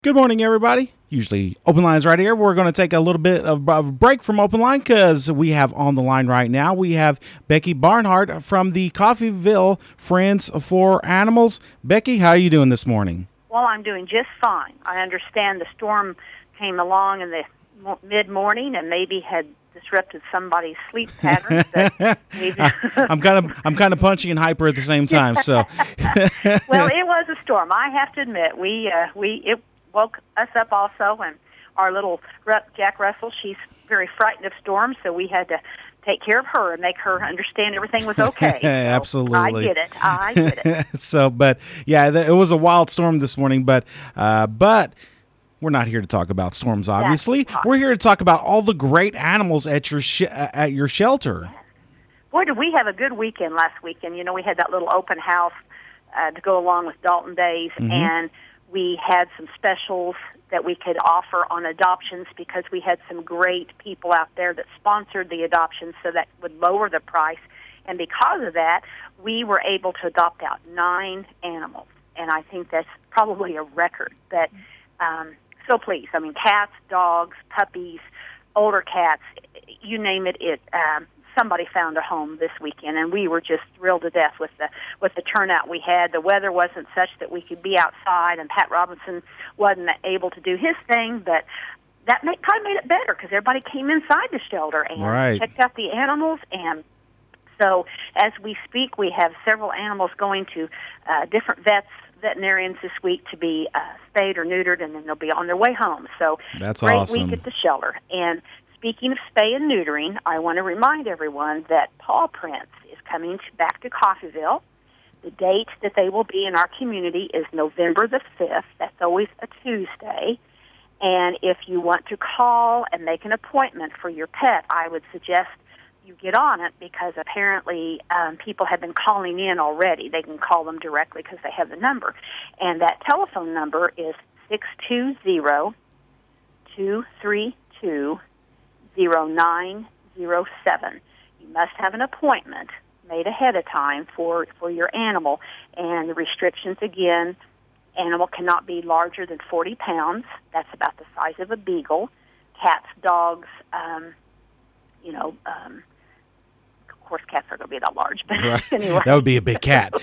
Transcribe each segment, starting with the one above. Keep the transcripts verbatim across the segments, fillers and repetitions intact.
Good morning, everybody. Usually open lines right here. We're going to take a little bit of a break from open line because we have on the line right now, we have Becky Barnhart from the Coffeyville Friends for Animals. Becky, how are you doing this morning? Well, I'm doing just fine. I understand the storm came along in the mid-morning and maybe had disrupted somebody's sleep patterns. I'm kind of I'm kind of punchy and hyper at the same time. So, well, it was a storm. I have to admit, we uh, we it woke us up also, and our little Jack Russell, she's very frightened of storms, so we had to take care of her and make her understand everything was okay. So Absolutely. I get it. I get it. so, but yeah, it was a wild storm this morning, but uh, but. We're not here to talk about storms, obviously. We're here to talk about all the great animals at your sh- at your shelter. Boy, did we have a good weekend last weekend. You know, we had that little open house uh, to go along with Dalton Days, mm-hmm. and we had some specials that we could offer on adoptions because we had some great people out there that sponsored the adoptions so that would lower the price. And because of that, we were able to adopt out nine animals, and I think that's probably a record. That um, So please, I mean, cats, dogs, puppies, older cats, you name it, it um, somebody found a home this weekend, and we were just thrilled to death with the with the turnout we had. The weather wasn't such that we could be outside, and Pat Robinson wasn't able to do his thing, but that made, probably made it better because everybody came inside the shelter and right. checked out the animals. And so as we speak, we have several animals going to uh, different vets, veterinarians this week to be uh, spayed or neutered, and then they'll be on their way home. So that's great awesome. Week at the shelter. And speaking of spay and neutering, I want to remind everyone that Paw Prints is coming to, back to Coffeyville. The date that they will be in our community is November the fifth. That's always a Tuesday. And if you want to call and make an appointment for your pet, I would suggest you get on it because apparently um, people have been calling in already. They can call them directly because they have the number. And that telephone number is six two zero, two three two, zero nine zero seven. You must have an appointment made ahead of time for, for your animal. And the restrictions, again, animal cannot be larger than forty pounds. That's about the size of a beagle. Cats, dogs, um, you know, um, of course, cats are going to be that large, but right. anyway. That would be a big cat.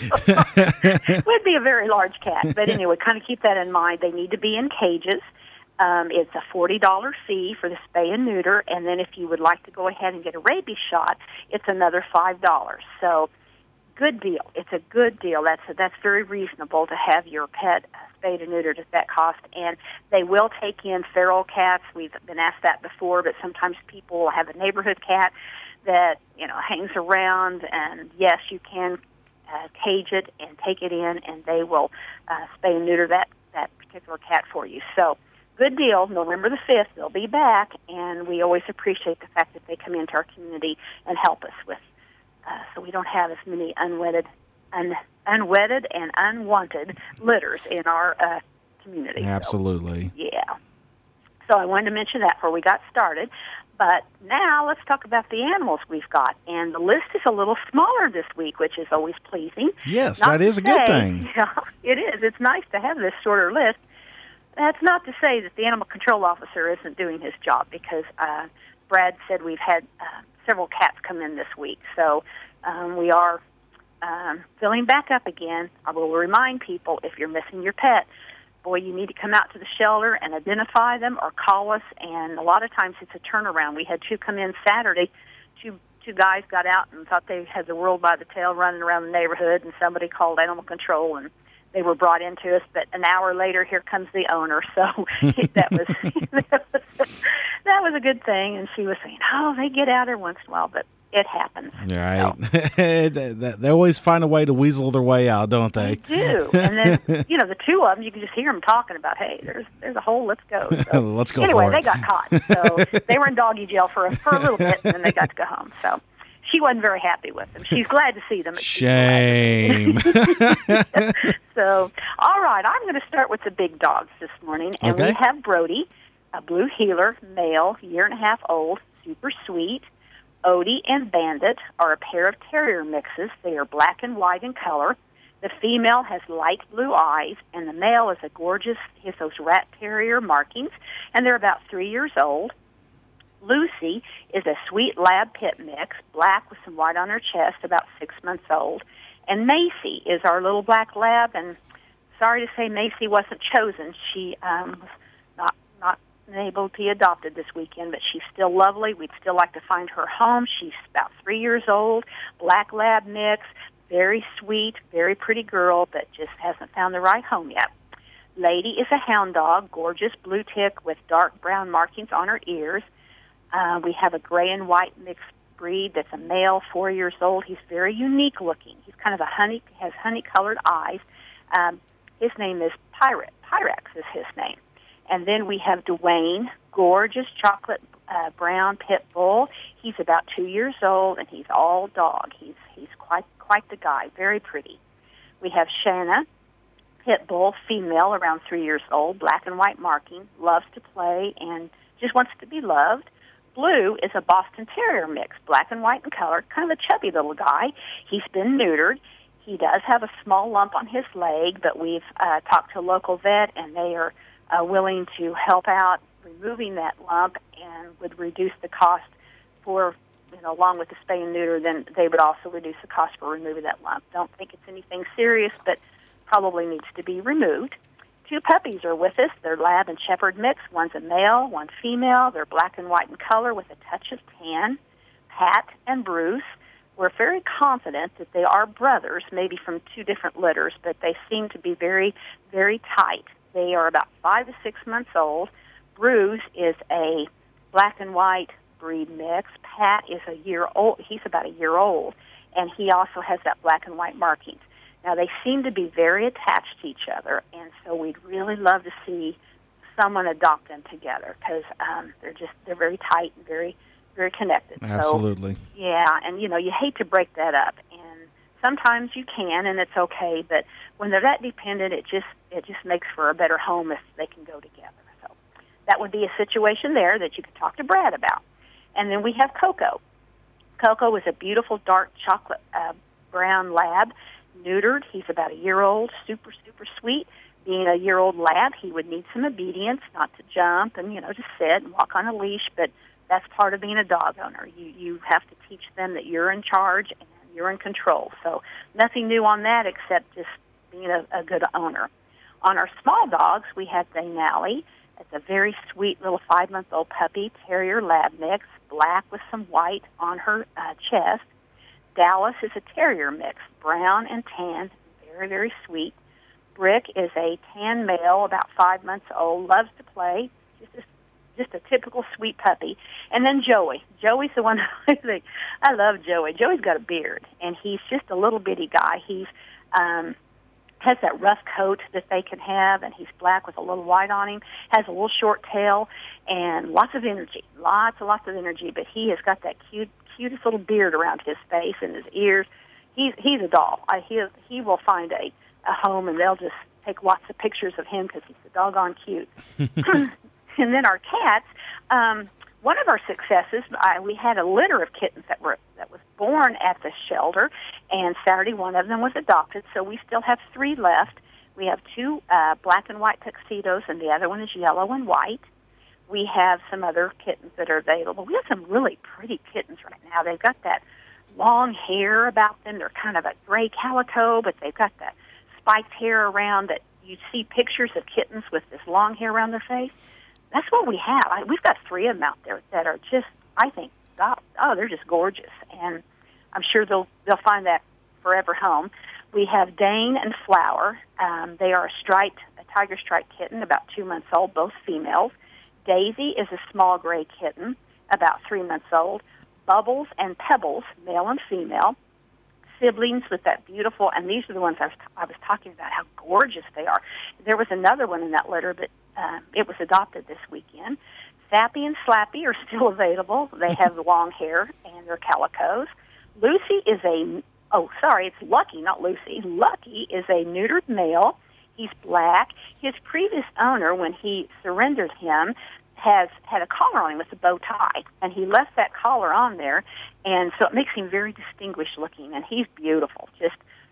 Would be a very large cat, but anyway, kind of keep that in mind. They need to be in cages. Um, it's a forty dollars fee for the spay and neuter, and then if you would like to go ahead and get a rabies shot, it's another five dollars. So, good deal. It's a good deal. That's a, that's very reasonable to have your pet spayed and neutered at that cost. And they will take in feral cats. We've been asked that before, but sometimes people will have a neighborhood cat that, you know, hangs around. And yes, you can uh, cage it and take it in, and they will uh, spay and neuter that, that particular cat for you. So, good deal. November the fifth, they'll be back, and we always appreciate the fact that they come into our community and help us with Uh, so we don't have as many unwedded, un, unwedded and unwanted litters in our uh, community. Absolutely. So, yeah. So I wanted to mention that before we got started. But now let's talk about the animals we've got. And the list is a little smaller this week, which is always pleasing. Yes, not that is a say, good thing. Yeah, it is. It's nice to have this shorter list. That's not to say that the animal control officer isn't doing his job, because uh, Brad said we've had uh, several cats come in this week. So um, we are um, filling back up again. I will remind people, if you're missing your pet, boy, you need to come out to the shelter and identify them or call us. And a lot of times it's a turnaround. We had two come in Saturday. Two two guys got out and thought they had the world by the tail running around the neighborhood, and somebody called animal control, and they were brought into us. But an hour later, here comes the owner. So that was that was that was a good thing. And she was saying, "Oh, they get out every once in a while," but it happens. Right. So. They always find a way to weasel their way out, don't they? They do. And then, you know, the two of them, you can just hear them talking about, hey, there's there's a hole, let's go. So, let's go anyway, for it. They got caught. So they were in doggy jail for a, for a little bit, and then they got to go home. So she wasn't very happy with them. She's glad to see them. Shame. So, all right, I'm going to start with the big dogs this morning. And okay. we have Brody, a blue heeler, male, year and a half old, super sweet. Odie and Bandit are a pair of terrier mixes. They are black and white in color. The female has light blue eyes, and the male is a gorgeous, he has those rat terrier markings, and they're about three years old. Lucy is a sweet lab pit mix, black with some white on her chest, about six months old. And Macy is our little black lab, and sorry to say Macy wasn't chosen. She um, was not, not able to be adopted this weekend, but she's still lovely. We'd still like to find her home. She's about three years old, black lab mix, very sweet, very pretty girl, but just hasn't found the right home yet. Lady is a hound dog, gorgeous blue tick with dark brown markings on her ears. Uh, we have a gray and white mixed breed that's a male, four years old. He's very unique looking. He's kind of a honey, has honey-colored eyes. Um, his name is Pirate. Pyrex is his name. And then we have Dwayne, gorgeous chocolate uh, brown pit bull. He's about two years old, and he's all dog. He's he's quite quite the guy, very pretty. We have Shanna, pit bull, female, around three years old, black and white marking, loves to play and just wants to be loved. Blue is a Boston Terrier mix, black and white in color, kind of a chubby little guy. He's been neutered. He does have a small lump on his leg, but we've uh, talked to a local vet, and they are uh, willing to help out removing that lump and would reduce the cost for, you know, along with the spay and neuter, then they would also reduce the cost for removing that lump. Don't think it's anything serious, but probably needs to be removed. Two puppies are with us. They're lab and shepherd mix. One's a male, one female. They're black and white in color with a touch of tan. Pat and Bruce. We're very confident that they are brothers, maybe from two different litters, but they seem to be very, very tight. They are about five to six months old. Bruce is a black and white breed mix. Pat is a year old. He's about a year old, and he also has that black and white markings. Now, they seem to be very attached to each other, and so we'd really love to see someone adopt them together because um, they're just they're very tight and very very connected. Absolutely. So, yeah, and you know you hate to break that up, and sometimes you can, and it's okay. But when they're that dependent, it just it just makes for a better home if they can go together. So that would be a situation there that you could talk to Brad about. And then we have Coco. Coco is a beautiful dark chocolate uh, brown lab. Neutered. He's about a year old, super, super sweet. Being a year-old lab, he would need some obedience, not to jump and, you know, just sit and walk on a leash, but that's part of being a dog owner. You you have to teach them that you're in charge and you're in control. So nothing new on that except just being a, a good owner. On our small dogs, we have Denali. It's a very sweet little five-month-old puppy, terrier lab mix, black with some white on her uh, chest. Dallas is a terrier mix, brown and tan, very, very sweet. Brick is a tan male, about five months old, loves to play, just a, just a typical sweet puppy. And then Joey. Joey's the one I think, I love Joey. Joey's got a beard, and he's just a little bitty guy. He's um, has that rough coat that they can have, and he's black with a little white on him, has a little short tail, and lots of energy, lots and lots of energy, but he has got that cute, cutest little beard around his face and his ears. He's he's a doll. I, he he will find a, a home, and they'll just take lots of pictures of him because he's so doggone cute. And then our cats. Um, one of our successes, I, we had a litter of kittens that were that was born at the shelter, and Saturday one of them was adopted. So we still have three left. We have two uh, black and white tuxedos, and the other one is yellow and white. We have some other kittens that are available. We have some really pretty kittens right now. They've got that long hair about them. They're kind of a gray calico, but they've got that spiked hair around that you see pictures of kittens with this long hair around their face. That's what we have. I, we've got three of them out there that are just, I think, oh, oh, they're just gorgeous. And I'm sure they'll they'll find that forever home. We have Dane and Flower. Um, they are a striped, a tiger striped kitten, about two months old, both females. Daisy is a small gray kitten, about three months old. Bubbles and Pebbles, male and female. Siblings with that beautiful, and these are the ones I was, t- I was talking about, how gorgeous they are. There was another one in that litter, but uh, it was adopted this weekend. Sappy and Slappy are still available. They have the long hair, and they're calicos. Lucy is a, oh, sorry, it's Lucky, not Lucy. Lucky is a neutered male. He's black. His previous owner, when he surrendered him, has had a collar on him with a bow tie, and he left that collar on there, and so it makes him very distinguished looking, and he's beautiful, just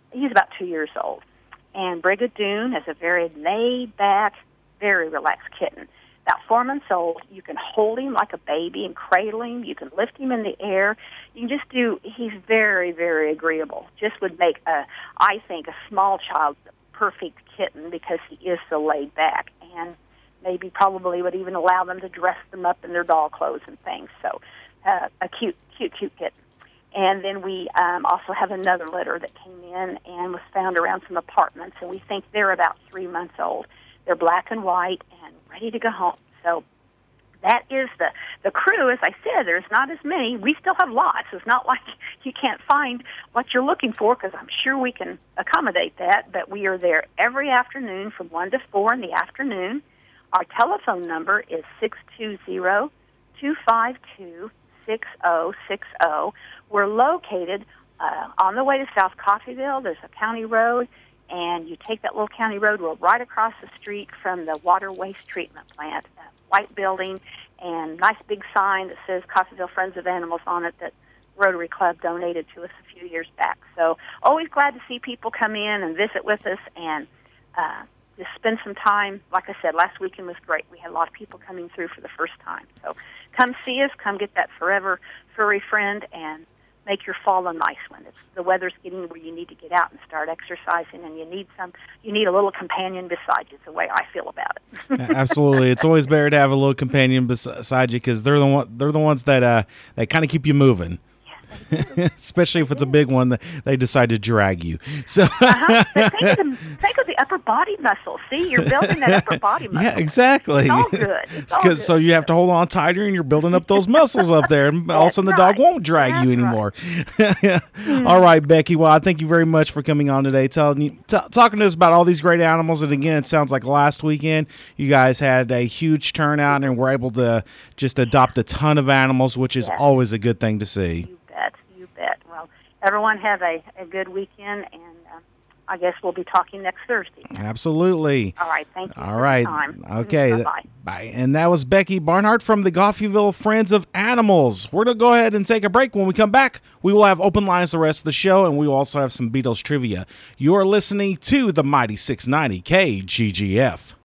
he's about two years old. And Brigadoon is a very laid-back, very relaxed kitten. About four months old, you can hold him like a baby and cradle him. You can lift him in the air. You can just do, he's very, very agreeable. Just would make, a, I think, a small child the perfect kitten because he is so laid back. And maybe probably would even allow them to dress them up in their doll clothes and things. So uh, a cute, cute, cute kitten. And then we um, also have another litter that came in and was found around some apartments, and we think they're about three months old. They're black and white and ready to go home. So that is the, the crew. As I said, there's not as many. We still have lots. It's not like you can't find what you're looking for, because I'm sure we can accommodate that. But we are there every afternoon from one to four in the afternoon. Our telephone number is six two zero, two five two, six zero six zero. We're located uh, on the way to South Coffeyville. There's a county road, and you take that little county road. We're right across the street from the water waste treatment plant, a white building, and nice big sign that says Coffeyville Friends of Animals on it that Rotary Club donated to us a few years back. So always glad to see people come in and visit with us and uh, just spend some time. Like I said, last weekend was great. We had a lot of people coming through for the first time. So come see us. Come get that forever furry friend and make your fall a nice one. It's, the weather's getting where you need to get out and start exercising, and you need some. You need a little companion beside you. It's the way I feel about it. Absolutely, it's always better to have a little companion beside you, because they're the one. They're the ones that uh, that kind of keep you moving. Especially if it's a big one that they decide to drag you. So uh-huh. But think of the think of the upper body muscle. See, you're building that upper body muscle. Yeah, exactly. It's all good. It's all good. So you have to hold on tighter, and you're building up those muscles up there, and all of a sudden the right. dog won't drag That's you anymore. Right. mm. All right, Becky. Well, I thank you very much for coming on today, telling you, t- talking to us about all these great animals. And again, it sounds like last weekend you guys had a huge turnout and were able to just adopt a ton of animals, which is yes. always a good thing to see. You bet. You bet. Well, everyone have a, a good weekend, and uh, I guess we'll be talking next Thursday. Absolutely. All right. Thank you. All for right. your time. Okay. Bye-bye. Bye. And that was Becky Barnhart from the Coffeyville Friends of Animals. We're going to go ahead and take a break. When we come back, we will have open lines the rest of the show, and we will also have some Beatles trivia. You are listening to the Mighty six ninety K G G F.